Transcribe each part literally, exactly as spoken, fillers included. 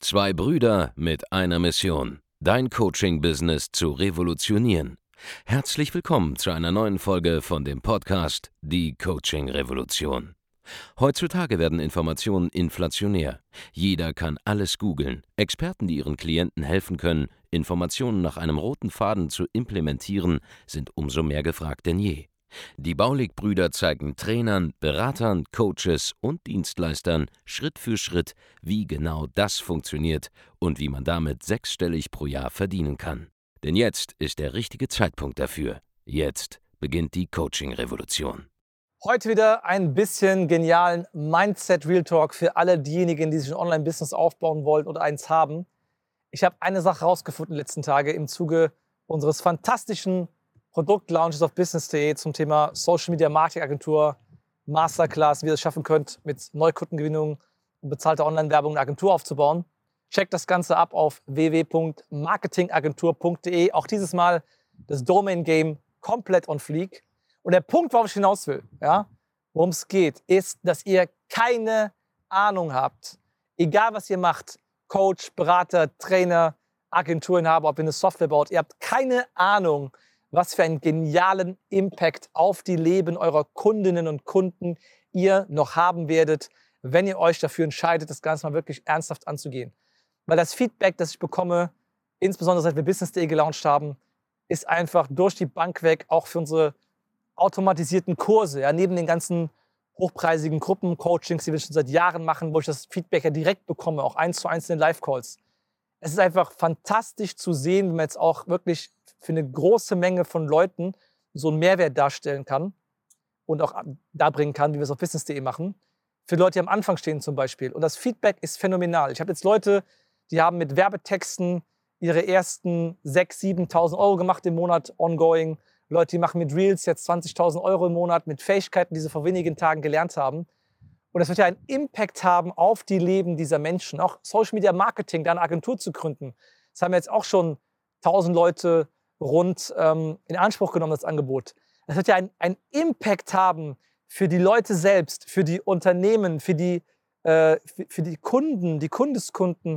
Zwei Brüder mit einer Mission, dein Coaching-Business zu revolutionieren. Herzlich willkommen zu einer neuen Folge von dem Podcast Die Coaching-Revolution. Heutzutage werden Informationen inflationär. Jeder kann alles googeln. Experten, die ihren Klienten helfen können, Informationen nach einem roten Faden zu implementieren, sind umso mehr gefragt denn je. Die Baulig-Brüder zeigen Trainern, Beratern, Coaches und Dienstleistern Schritt für Schritt, wie genau das funktioniert und wie man damit sechsstellig pro Jahr verdienen kann. Denn jetzt ist der richtige Zeitpunkt dafür. Jetzt beginnt die Coaching-Revolution. Heute wieder ein bisschen genialen Mindset-Real Talk für alle diejenigen, die sich ein Online-Business aufbauen wollen oder eins haben. Ich habe eine Sache herausgefunden in den letzten Tagen im Zuge unseres fantastischen Produktlaunches auf business punkt de zum Thema Social Media Marketing Agentur Masterclass, wie ihr es schaffen könnt, mit Neukundengewinnung und bezahlter Online-Werbung eine Agentur aufzubauen. Checkt das Ganze ab auf w w w punkt marketingagentur punkt de. Auch dieses Mal das Domain-Game komplett on fleek. Und der Punkt, worauf ich hinaus will, ja, worum es geht, ist, dass ihr keine Ahnung habt, egal was ihr macht, Coach, Berater, Trainer, Agenturinhaber, ob ihr eine Software baut, ihr habt keine Ahnung, was für einen genialen Impact auf die Leben eurer Kundinnen und Kunden ihr noch haben werdet, wenn ihr euch dafür entscheidet, das Ganze mal wirklich ernsthaft anzugehen. Weil das Feedback, das ich bekomme, insbesondere seit wir business punkt de gelauncht haben, ist einfach durch die Bank weg, auch für unsere automatisierten Kurse, ja, neben den ganzen hochpreisigen Gruppencoachings, die wir schon seit Jahren machen, wo ich das Feedback ja direkt bekomme, auch eins zu eins in den Live-Calls. Es ist einfach fantastisch zu sehen, wie man jetzt auch wirklich für eine große Menge von Leuten so einen Mehrwert darstellen kann und auch darbringen kann, wie wir es auf business punkt de machen. Für Leute, die am Anfang stehen zum Beispiel. Und das Feedback ist phänomenal. Ich habe jetzt Leute, die haben mit Werbetexten ihre ersten sechstausend, siebentausend Euro gemacht im Monat ongoing. Leute, die machen mit Reels jetzt zwanzigtausend Euro im Monat mit Fähigkeiten, die sie vor wenigen Tagen gelernt haben. Und das wird ja einen Impact haben auf die Leben dieser Menschen. Auch Social Media Marketing, da eine Agentur zu gründen. Das haben jetzt auch schon tausend Leute rund ähm, in Anspruch genommen, das Angebot. Das wird ja einen, einen Impact haben für die Leute selbst, für die Unternehmen, für die, äh, für, für die Kunden, die Kundeskunden.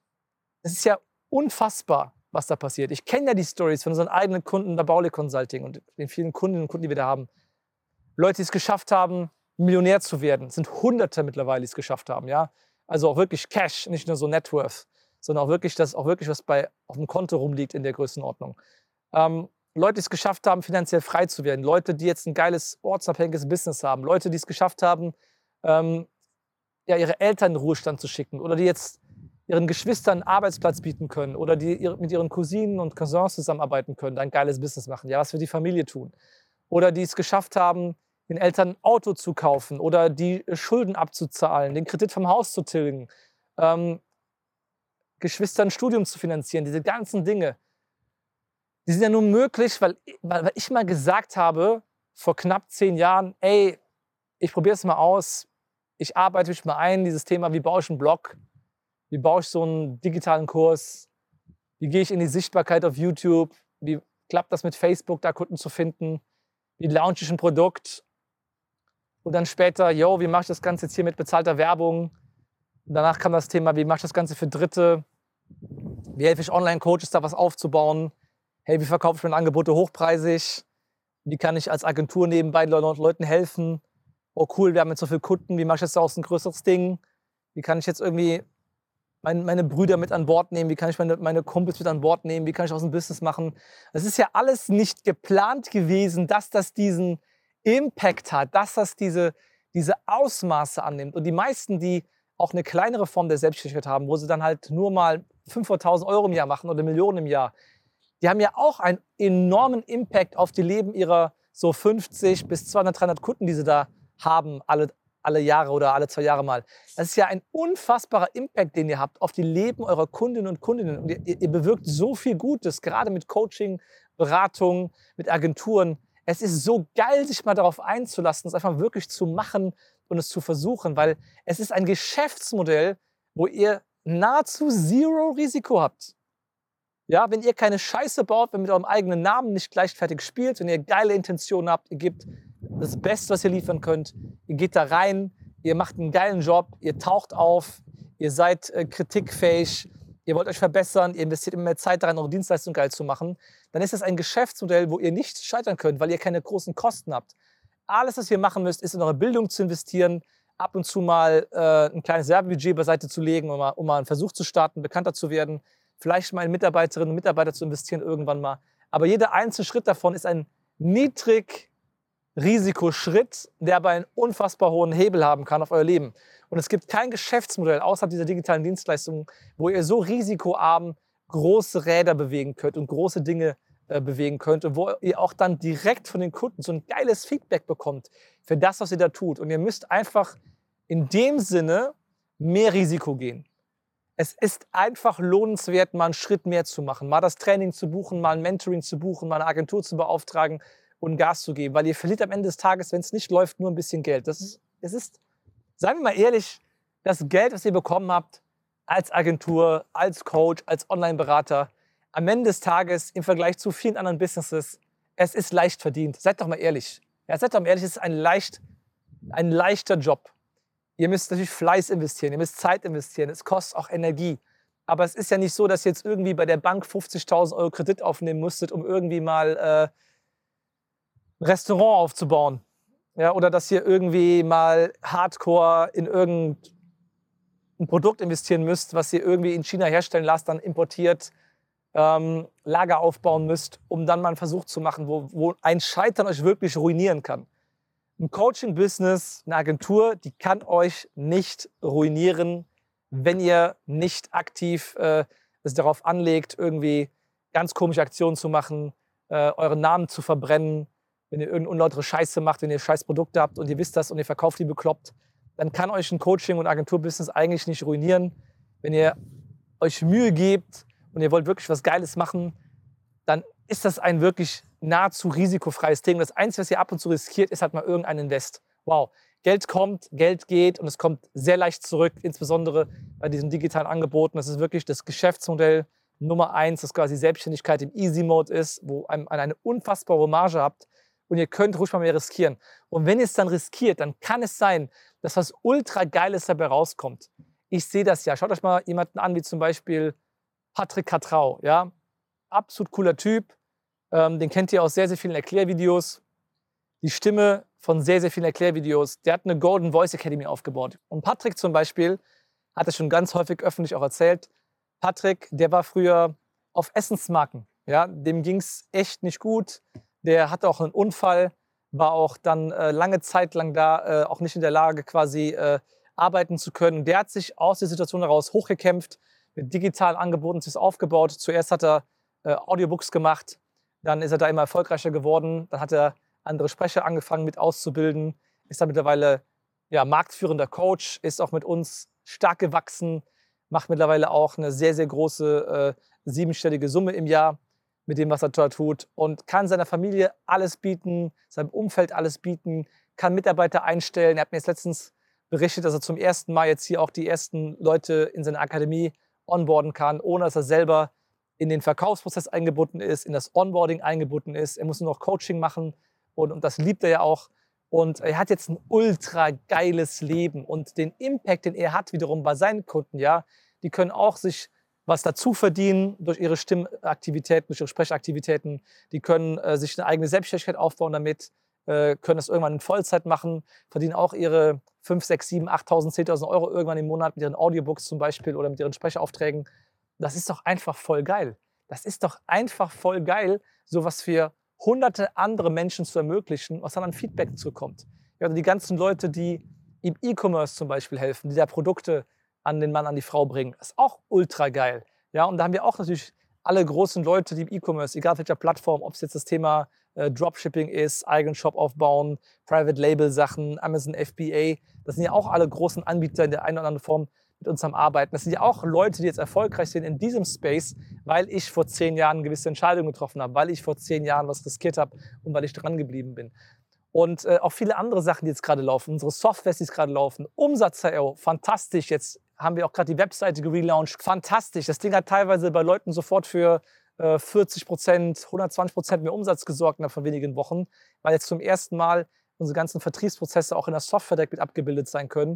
Es ist ja unfassbar, was da passiert. Ich kenne ja die Stories von unseren eigenen Kunden bei Baulig Consulting und den vielen Kundinnen und Kunden, die wir da haben. Leute, die es geschafft haben, Millionär zu werden. Es sind Hunderte mittlerweile, die es geschafft haben. Ja? Also auch wirklich Cash, nicht nur so Net Worth, sondern auch wirklich, dass auch wirklich was bei, auf dem Konto rumliegt in der Größenordnung. Ähm, Leute, die es geschafft haben, finanziell frei zu werden. Leute, die jetzt ein geiles, ortsabhängiges Business haben. Leute, die es geschafft haben, ähm, ja, ihre Eltern in den Ruhestand zu schicken. Oder die jetzt ihren Geschwistern einen Arbeitsplatz bieten können. Oder die ihre, mit ihren Cousinen und Cousins zusammenarbeiten können, ein geiles Business machen. Ja, was für die Familie tun. Oder die es geschafft haben, den Eltern ein Auto zu kaufen. Oder die Schulden abzuzahlen. Den Kredit vom Haus zu tilgen. Ähm, Geschwistern ein Studium zu finanzieren. Diese ganzen Dinge. Die sind ja nur möglich, weil, weil ich mal gesagt habe, vor knapp zehn Jahren, ey, ich probiere es mal aus, ich arbeite mich mal ein, dieses Thema, wie baue ich einen Blog, wie baue ich so einen digitalen Kurs, wie gehe ich in die Sichtbarkeit auf YouTube, wie klappt das mit Facebook, da Kunden zu finden, wie launche ich ein Produkt und dann später, yo, wie mache ich das Ganze jetzt hier mit bezahlter Werbung? Und danach kam das Thema, wie mache ich das Ganze für Dritte, wie helfe ich Online-Coaches da was aufzubauen, hey, wie verkaufe ich meine Angebote hochpreisig? Wie kann ich als Agentur nebenbei Leuten helfen? Oh cool, wir haben jetzt so viele Kunden, wie mache ich jetzt daraus ein größeres Ding? Wie kann ich jetzt irgendwie mein, meine Brüder mit an Bord nehmen? Wie kann ich meine, meine Kumpels mit an Bord nehmen? Wie kann ich aus dem Business machen? Es ist ja alles nicht geplant gewesen, dass das diesen Impact hat, dass das diese, diese Ausmaße annimmt. Und die meisten, die auch eine kleinere Form der Selbstständigkeit haben, wo sie dann halt nur mal fünfhunderttausend Euro im Jahr machen oder Millionen im Jahr, die haben ja auch einen enormen Impact auf die Leben ihrer so fünfzig bis zweihundert, dreihundert Kunden, die sie da haben, alle, alle Jahre oder alle zwei Jahre mal. Das ist ja ein unfassbarer Impact, den ihr habt auf die Leben eurer Kundinnen und Kundinnen. Und ihr, ihr bewirkt so viel Gutes, gerade mit Coaching, Beratung, mit Agenturen. Es ist so geil, sich mal darauf einzulassen, es einfach wirklich zu machen und es zu versuchen, weil es ist ein Geschäftsmodell, wo ihr nahezu Zero Risiko habt. Ja, wenn ihr keine Scheiße baut, wenn ihr mit eurem eigenen Namen nicht leichtfertig spielt, wenn ihr geile Intentionen habt, ihr gebt das Beste, was ihr liefern könnt, ihr geht da rein, ihr macht einen geilen Job, ihr taucht auf, ihr seid äh, kritikfähig, ihr wollt euch verbessern, ihr investiert immer mehr Zeit daran, eure Dienstleistung geil zu machen, dann ist das ein Geschäftsmodell, wo ihr nicht scheitern könnt, weil ihr keine großen Kosten habt. Alles, was ihr machen müsst, ist in eure Bildung zu investieren, ab und zu mal äh, ein kleines Werbebudget beiseite zu legen, um mal, um mal einen Versuch zu starten, bekannter zu werden, vielleicht mal in Mitarbeiterinnen und Mitarbeiter zu investieren irgendwann mal. Aber jeder einzelne Schritt davon ist ein Niedrigrisikoschritt, der aber einen unfassbar hohen Hebel haben kann auf euer Leben. Und es gibt kein Geschäftsmodell außerhalb dieser digitalen Dienstleistungen, wo ihr so risikoarm große Räder bewegen könnt und große Dinge äh, bewegen könnt und wo ihr auch dann direkt von den Kunden so ein geiles Feedback bekommt für das, was ihr da tut. Und ihr müsst einfach in dem Sinne mehr Risiko gehen. Es ist einfach lohnenswert, mal einen Schritt mehr zu machen, mal das Training zu buchen, mal ein Mentoring zu buchen, mal eine Agentur zu beauftragen und Gas zu geben, weil ihr verliert am Ende des Tages, wenn es nicht läuft, nur ein bisschen Geld. Das ist, es ist, seien wir mal ehrlich, das Geld, was ihr bekommen habt als Agentur, als Coach, als Online-Berater, am Ende des Tages im Vergleich zu vielen anderen Businesses, es ist leicht verdient. Seid doch mal ehrlich. Ja, seid doch mal ehrlich, es ist ein, leicht, ein leichter Job. Ihr müsst natürlich Fleiß investieren, ihr müsst Zeit investieren, es kostet auch Energie. Aber es ist ja nicht so, dass ihr jetzt irgendwie bei der Bank fünfzigtausend Euro Kredit aufnehmen müsstet, um irgendwie mal äh, ein Restaurant aufzubauen. Ja, oder dass ihr irgendwie mal hardcore in irgendein Produkt investieren müsst, was ihr irgendwie in China herstellen lasst, dann importiert, ähm, Lager aufbauen müsst, um dann mal einen Versuch zu machen, wo, wo ein Scheitern euch wirklich ruinieren kann. Ein Coaching-Business, eine Agentur, die kann euch nicht ruinieren, wenn ihr nicht aktiv äh, es darauf anlegt, irgendwie ganz komische Aktionen zu machen, äh, euren Namen zu verbrennen, wenn ihr irgendeine unlautere Scheiße macht, wenn ihr scheiß Produkte habt und ihr wisst das und ihr verkauft die bekloppt, dann kann euch ein Coaching- und Agenturbusiness eigentlich nicht ruinieren. Wenn ihr euch Mühe gebt und ihr wollt wirklich was Geiles machen, dann ist das ein wirklich nahezu risikofreies Ding. Das Einzige, was ihr ab und zu riskiert, ist halt mal irgendein Invest. Wow, Geld kommt, Geld geht und es kommt sehr leicht zurück, insbesondere bei diesen digitalen Angeboten. Das ist wirklich das Geschäftsmodell Nummer eins, das quasi Selbstständigkeit im Easy-Mode ist, wo ihr eine unfassbare Marge habt und ihr könnt ruhig mal mehr riskieren. Und wenn ihr es dann riskiert, dann kann es sein, dass was ultra Geiles dabei rauskommt. Ich sehe das ja. Schaut euch mal jemanden an, wie zum Beispiel Patrick Catrau. Ja? Absolut cooler Typ. Ähm, den kennt ihr aus sehr, sehr vielen Erklärvideos. Die Stimme von sehr, sehr vielen Erklärvideos. Der hat eine Golden Voice Academy aufgebaut. Und Patrick zum Beispiel hat es schon ganz häufig öffentlich auch erzählt. Patrick, der war früher auf Essensmarken. Ja? Dem ging es echt nicht gut. Der hatte auch einen Unfall, war auch dann äh, lange Zeit lang da, äh, auch nicht in der Lage, quasi äh, arbeiten zu können. Der hat sich aus der Situation heraus hochgekämpft, mit digitalen Angeboten sich aufgebaut. Zuerst hat er äh, Audiobooks gemacht, dann ist er da immer erfolgreicher geworden. Dann hat er andere Sprecher angefangen mit auszubilden, ist dann mittlerweile ja, marktführender Coach, ist auch mit uns stark gewachsen, macht mittlerweile auch eine sehr, sehr große äh, siebenstellige Summe im Jahr mit dem, was er dort tut und kann seiner Familie alles bieten, seinem Umfeld alles bieten, kann Mitarbeiter einstellen. Er hat mir jetzt letztens berichtet, dass er zum ersten Mal jetzt hier auch die ersten Leute in seine Akademie onboarden kann, ohne dass er selber in den Verkaufsprozess eingebunden ist, in das Onboarding eingebunden ist. Er muss nur noch Coaching machen und, und das liebt er ja auch. Und er hat jetzt ein ultra geiles Leben und den Impact, den er hat wiederum bei seinen Kunden, ja, die können auch sich was dazu verdienen durch ihre Stimmaktivitäten, durch ihre Sprechaktivitäten. Die können äh, sich eine eigene Selbstständigkeit aufbauen damit, äh, können das irgendwann in Vollzeit machen, verdienen auch ihre fünf, sechs, sieben, achttausend, zehntausend Euro irgendwann im Monat mit ihren Audiobooks zum Beispiel oder mit ihren Sprechaufträgen. Das ist doch einfach voll geil. Das ist doch einfach voll geil, sowas für hunderte andere Menschen zu ermöglichen, was dann an Feedback zukommt. Ja, oder die ganzen Leute, die im E-Commerce zum Beispiel helfen, die da Produkte an den Mann, an die Frau bringen. Das ist auch ultra geil. Ja, und da haben wir auch natürlich alle großen Leute, die im E-Commerce, egal auf welcher Plattform, ob es jetzt das Thema äh, Dropshipping ist, eigenen Shop aufbauen, Private Label Sachen, Amazon F B A, das sind ja auch alle großen Anbieter in der einen oder anderen Form mit uns am Arbeiten. Das sind ja auch Leute, die jetzt erfolgreich sind in diesem Space, weil ich vor zehn Jahren gewisse Entscheidungen getroffen habe, weil ich vor zehn Jahren was riskiert habe und weil ich dran geblieben bin. Und äh, auch viele andere Sachen, die jetzt gerade laufen, unsere Softwares, die jetzt gerade laufen, Umsatz, fantastisch, jetzt haben wir auch gerade die Webseite gelauncht, fantastisch. Das Ding hat teilweise bei Leuten sofort für äh, vierzig Prozent, hundertzwanzig Prozent mehr Umsatz gesorgt innerhalb von wenigen Wochen, weil jetzt zum ersten Mal unsere ganzen Vertriebsprozesse auch in der Software direkt mit abgebildet sein können.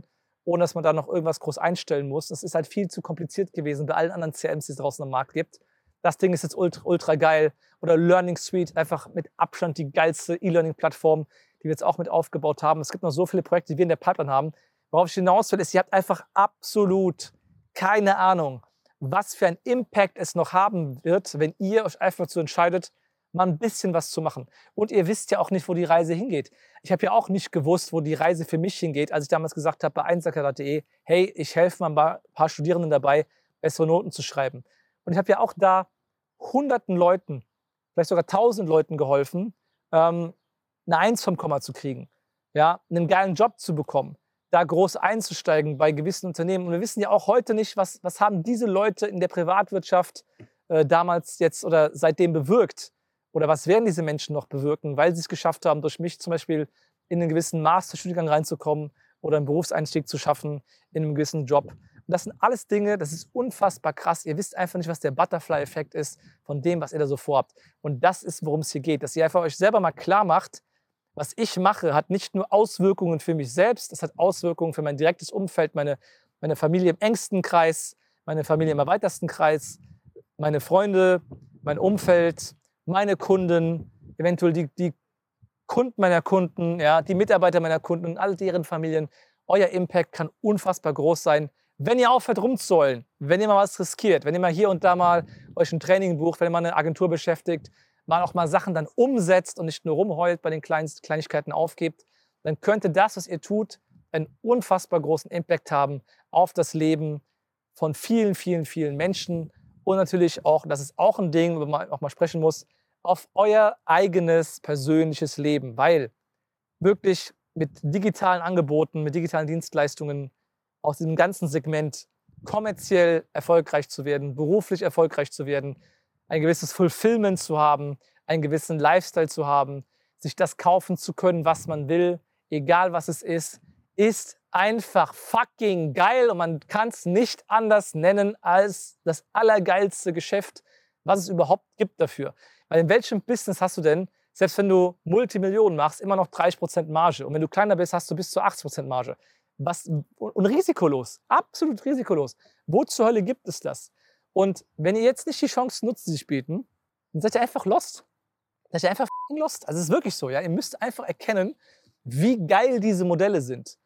ohne dass man da noch irgendwas groß einstellen muss. Das ist halt viel zu kompliziert gewesen bei allen anderen C R Ms, die es draußen am Markt gibt. Das Ding ist jetzt ultra, ultra geil. Oder Learning Suite, einfach mit Abstand die geilste E-Learning-Plattform, die wir jetzt auch mit aufgebaut haben. Es gibt noch so viele Projekte, die wir in der Pipeline haben. Worauf ich hinaus will, ist, ihr habt einfach absolut keine Ahnung, was für einen Impact es noch haben wird, wenn ihr euch einfach dazu entscheidet, mal ein bisschen was zu machen. Und ihr wisst ja auch nicht, wo die Reise hingeht. Ich habe ja auch nicht gewusst, wo die Reise für mich hingeht, als ich damals gesagt habe bei einsacker punkt de, hey, ich helfe mal ein paar Studierenden dabei, bessere Noten zu schreiben. Und ich habe ja auch da hunderten Leuten, vielleicht sogar tausend Leuten geholfen, ähm, eine Eins vom Komma zu kriegen, ja, einen geilen Job zu bekommen, da groß einzusteigen bei gewissen Unternehmen. Und wir wissen ja auch heute nicht, was, was haben diese Leute in der Privatwirtschaft äh, damals jetzt oder seitdem bewirkt. Oder was werden diese Menschen noch bewirken, weil sie es geschafft haben, durch mich zum Beispiel in einen gewissen Masterstudiengang reinzukommen oder einen Berufseinstieg zu schaffen in einem gewissen Job. Und das sind alles Dinge, das ist unfassbar krass. Ihr wisst einfach nicht, was der Butterfly-Effekt ist von dem, was ihr da so vorhabt. Und das ist, worum es hier geht, dass ihr einfach euch selber mal klar macht, was ich mache, hat nicht nur Auswirkungen für mich selbst, das hat Auswirkungen für mein direktes Umfeld, meine, meine Familie im engsten Kreis, meine Familie im erweiterten Kreis, meine Freunde, mein Umfeld, meine Kunden, eventuell die, die Kunden meiner Kunden, ja, die Mitarbeiter meiner Kunden und all deren Familien. Euer Impact kann unfassbar groß sein, wenn ihr aufhört rumzuheulen, wenn ihr mal was riskiert, wenn ihr mal hier und da mal euch ein Training bucht, wenn ihr mal eine Agentur beschäftigt, mal auch mal Sachen dann umsetzt und nicht nur rumheult, bei den Klein Kleinigkeiten aufgebt, dann könnte das, was ihr tut, einen unfassbar großen Impact haben auf das Leben von vielen, vielen, vielen Menschen und natürlich auch, das ist auch ein Ding, wo man auch mal sprechen muss, auf euer eigenes persönliches Leben, weil wirklich mit digitalen Angeboten, mit digitalen Dienstleistungen aus diesem ganzen Segment kommerziell erfolgreich zu werden, beruflich erfolgreich zu werden, ein gewisses Fulfillment zu haben, einen gewissen Lifestyle zu haben, sich das kaufen zu können, was man will, egal was es ist, ist einfach fucking geil und man kann es nicht anders nennen als das allergeilste Geschäft, was es überhaupt gibt dafür. Weil in welchem Business hast du denn, selbst wenn du Multimillionen machst, immer noch dreißig Prozent Marge und wenn du kleiner bist, hast du bis zu achtzig Prozent Marge. Was, und risikolos, absolut risikolos. Wo zur Hölle gibt es das? Und wenn ihr jetzt nicht die Chance nutzt, die sich bieten, dann seid ihr einfach lost. Dann seid ihr einfach f***ing lost. Also es ist wirklich so, ja. Ihr müsst einfach erkennen, wie geil diese Modelle sind.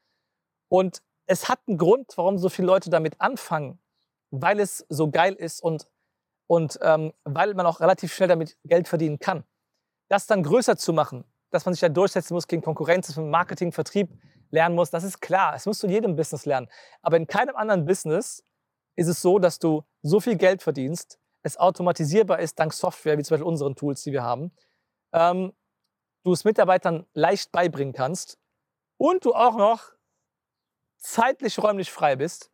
Und es hat einen Grund, warum so viele Leute damit anfangen, weil es so geil ist und, und ähm, weil man auch relativ schnell damit Geld verdienen kann. Das dann größer zu machen, dass man sich da durchsetzen muss gegen Konkurrenz, dass man Marketing, Vertrieb lernen muss, das ist klar. Das musst du in jedem Business lernen. Aber in keinem anderen Business ist es so, dass du so viel Geld verdienst, es automatisierbar ist dank Software, wie zum Beispiel unseren Tools, die wir haben, ähm, du es Mitarbeitern leicht beibringen kannst und du auch noch zeitlich, räumlich frei bist.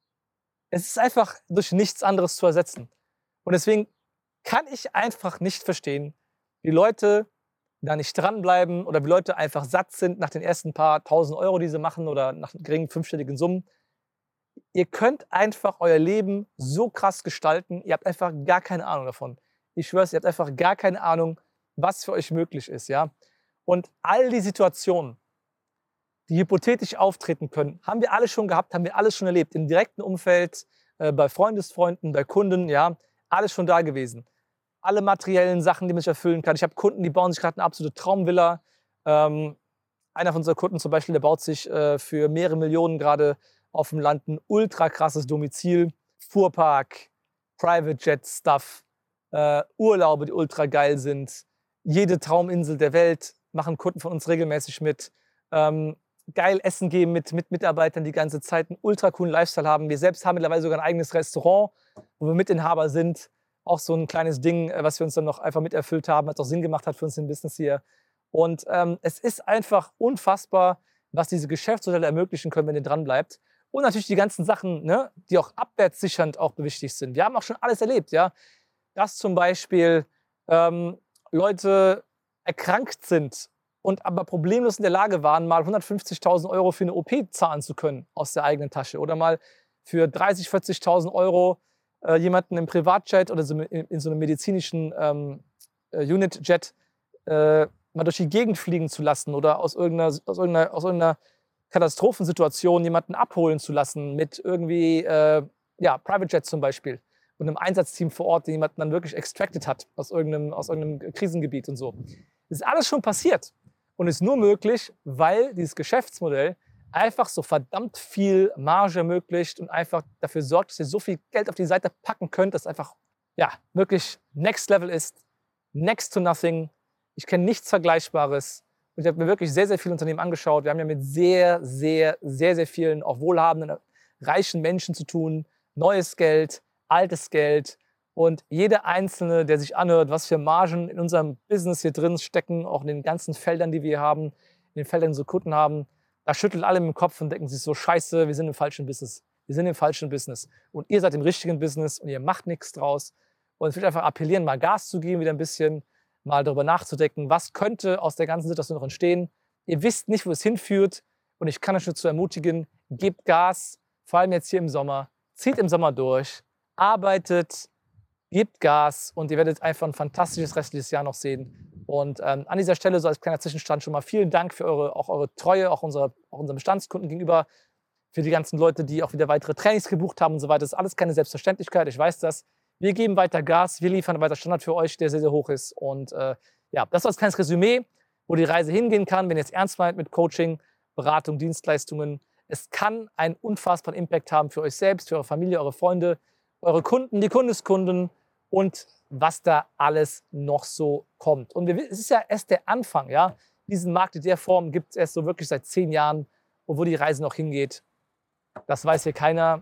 Es ist einfach durch nichts anderes zu ersetzen. Und deswegen kann ich einfach nicht verstehen, wie Leute da nicht dranbleiben oder wie Leute einfach satt sind nach den ersten paar tausend Euro, die sie machen oder nach geringen fünfstelligen Summen. Ihr könnt einfach euer Leben so krass gestalten, ihr habt einfach gar keine Ahnung davon. Ich schwöre, ihr habt einfach gar keine Ahnung, was für euch möglich ist. Ja? Und all die Situationen, die hypothetisch auftreten können, haben wir alle schon gehabt, haben wir alles schon erlebt. Im direkten Umfeld, äh, bei Freundesfreunden, bei Kunden, ja, alles schon da gewesen. Alle materiellen Sachen, die man sich erfüllen kann. Ich habe Kunden, die bauen sich gerade eine absolute Traumvilla. Ähm, einer von unseren Kunden zum Beispiel, der baut sich äh, für mehrere Millionen gerade auf dem Land ein ultra krasses Domizil, Fuhrpark, Private Jet Stuff, äh, Urlaube, die ultra geil sind. Jede Trauminsel der Welt machen Kunden von uns regelmäßig mit. Ähm, geil essen gehen mit, mit Mitarbeitern die ganze Zeit, einen ultra coolen Lifestyle haben. Wir selbst haben mittlerweile sogar ein eigenes Restaurant, wo wir Mitinhaber sind. Auch so ein kleines Ding, was wir uns dann noch einfach miterfüllt haben, was auch Sinn gemacht hat für uns im Business hier. Und ähm, es ist einfach unfassbar, was diese Geschäftsmodelle ermöglichen können, wenn ihr dran bleibt. Und natürlich die ganzen Sachen, ne, die auch abwärtssichernd auch wichtig sind. Wir haben auch schon alles erlebt, ja. Dass zum Beispiel ähm, Leute erkrankt sind und aber problemlos in der Lage waren, mal hundertfünfzigtausend Euro für eine O P zahlen zu können aus der eigenen Tasche. Oder mal für dreißigtausend, vierzigtausend Euro äh, jemanden im Privatjet oder so in, in so einem medizinischen ähm, äh, Unitjet äh, mal durch die Gegend fliegen zu lassen oder aus irgendeiner, aus irgendeiner, aus irgendeiner Katastrophensituationen jemanden abholen zu lassen mit irgendwie, äh, ja, Private Jet zum Beispiel und einem Einsatzteam vor Ort, der jemanden dann wirklich extracted hat aus irgendeinem, aus irgendeinem Krisengebiet und so. Das ist alles schon passiert und ist nur möglich, weil dieses Geschäftsmodell einfach so verdammt viel Marge ermöglicht und einfach dafür sorgt, dass ihr so viel Geld auf die Seite packen könnt, dass einfach ja, wirklich Next Level ist, next to nothing. Ich kenne nichts Vergleichbares. Und ich habe mir wirklich sehr, sehr viele Unternehmen angeschaut. Wir haben ja mit sehr, sehr, sehr, sehr vielen auch wohlhabenden, reichen Menschen zu tun. Neues Geld, altes Geld. Und jeder Einzelne, der sich anhört, was für Margen in unserem Business hier drin stecken, auch in den ganzen Feldern, die wir hier haben, in den Feldern, die unsere Kunden haben, da schüttelt alle mit dem Kopf und denken sich so, scheiße, wir sind im falschen Business. Wir sind im falschen Business. Und ihr seid im richtigen Business und ihr macht nichts draus. Und ich will einfach appellieren, mal Gas zu geben, wieder ein bisschen, mal darüber nachzudenken, was könnte aus der ganzen Situation noch entstehen. Ihr wisst nicht, wo es hinführt. Und ich kann euch nur zu ermutigen, gebt Gas, vor allem jetzt hier im Sommer. Zieht im Sommer durch, arbeitet, gebt Gas und ihr werdet einfach ein fantastisches restliches Jahr noch sehen. Und ähm, an dieser Stelle, so als kleiner Zwischenstand, schon mal vielen Dank für eure, auch eure Treue, auch, unsere, auch unseren Bestandskunden gegenüber, für die ganzen Leute, die auch wieder weitere Trainings gebucht haben und so weiter. Das ist alles keine Selbstverständlichkeit, ich weiß das. Wir geben weiter Gas, wir liefern weiter Standard für euch, der sehr, sehr hoch ist. Und äh, ja, das war ein kleines Resümee, wo die Reise hingehen kann, wenn ihr es ernst meint mit Coaching, Beratung, Dienstleistungen. Es kann einen unfassbaren Impact haben für euch selbst, für eure Familie, eure Freunde, eure Kunden, die Kundeskunden und was da alles noch so kommt. Und wir, es ist ja erst der Anfang, ja. Diesen Markt in der Form gibt es erst so wirklich seit zehn Jahren. Und wo die Reise noch hingeht, das weiß hier keiner.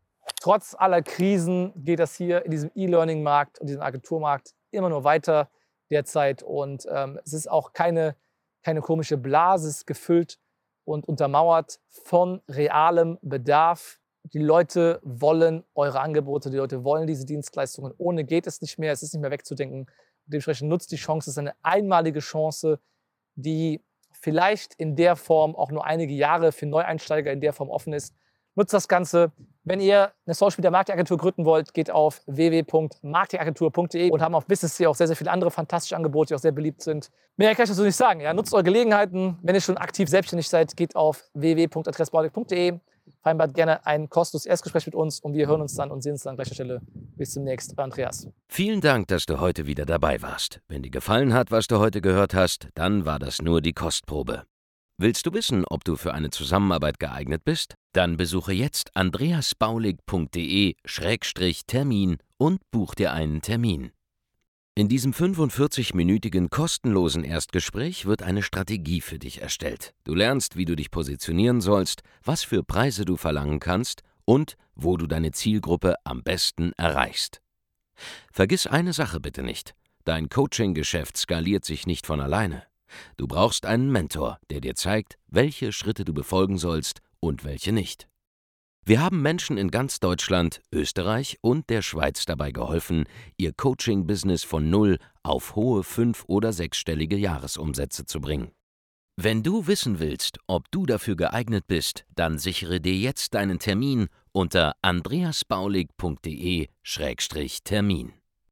Trotz aller Krisen geht das hier in diesem E-Learning-Markt und diesem Agenturmarkt immer nur weiter derzeit. Und ähm, es ist auch keine, keine komische Blase, es ist gefüllt und untermauert von realem Bedarf. Die Leute wollen eure Angebote, die Leute wollen diese Dienstleistungen. Ohne geht es nicht mehr, es ist nicht mehr wegzudenken. Und dementsprechend nutzt die Chance, es ist eine einmalige Chance, die vielleicht in der Form auch nur einige Jahre für Neueinsteiger in der Form offen ist. Nutzt das Ganze. Wenn ihr eine Social Media Marketing Agentur gründen wollt, geht auf w w w punkt marketingagentur punkt de und haben auf Business hier auch sehr, sehr viele andere fantastische Angebote, die auch sehr beliebt sind. Mehr kann ich dazu nicht sagen. Ja, nutzt eure Gelegenheiten. Wenn ihr schon aktiv selbstständig seid, geht auf w w w punkt adressbaulig punkt de. Vereinbart gerne ein kostenloses Erstgespräch mit uns und wir hören uns dann und sehen uns dann an gleicher Stelle. Bis demnächst, euer Andreas. Vielen Dank, dass du heute wieder dabei warst. Wenn dir gefallen hat, was du heute gehört hast, dann war das nur die Kostprobe. Willst du wissen, ob du für eine Zusammenarbeit geeignet bist? Dann besuche jetzt andreasbaulig punkt de Schrägstrich Termin und buch dir einen Termin. In diesem fünfundvierzig-minütigen kostenlosen Erstgespräch wird eine Strategie für dich erstellt. Du lernst, wie du dich positionieren sollst, was für Preise du verlangen kannst und wo du deine Zielgruppe am besten erreichst. Vergiss eine Sache bitte nicht: Dein Coaching-Geschäft skaliert sich nicht von alleine. Du brauchst einen Mentor, der dir zeigt, welche Schritte du befolgen sollst und welche nicht. Wir haben Menschen in ganz Deutschland, Österreich und der Schweiz dabei geholfen, ihr Coaching-Business von null auf hohe fünf- oder sechsstellige Jahresumsätze zu bringen. Wenn du wissen willst, ob du dafür geeignet bist, dann sichere dir jetzt deinen Termin unter andreasbaulig punkt de Schrägstrich Termin.